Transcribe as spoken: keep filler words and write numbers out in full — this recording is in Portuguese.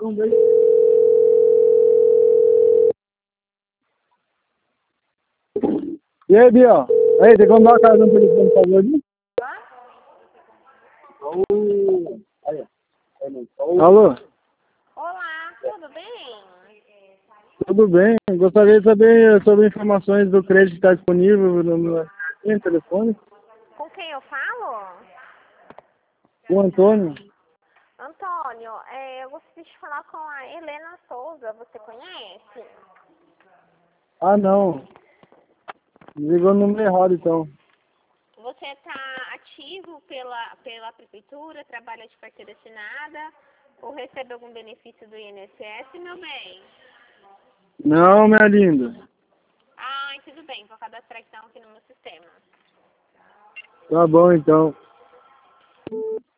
Um beijo. E aí, Bia? Aí, tem como dar uma casa no telefone, por favor? Aí, alô? Olá, tudo bem? Tudo bem? Gostaria de saber sobre informações do crédito que está disponível no meu no telefone. Com quem eu falo? O Antônio. Antônio, é, eu gostaria de falar com a Helena Souza, você conhece? Ah, não. Ligou no número errado, então. Você está ativo pela, pela prefeitura, trabalha de carteira assinada ou recebe algum benefício do I N S S, meu bem? Não, minha linda. Ah, tudo bem, vou cadastrar então aqui no meu sistema. Tá bom, então.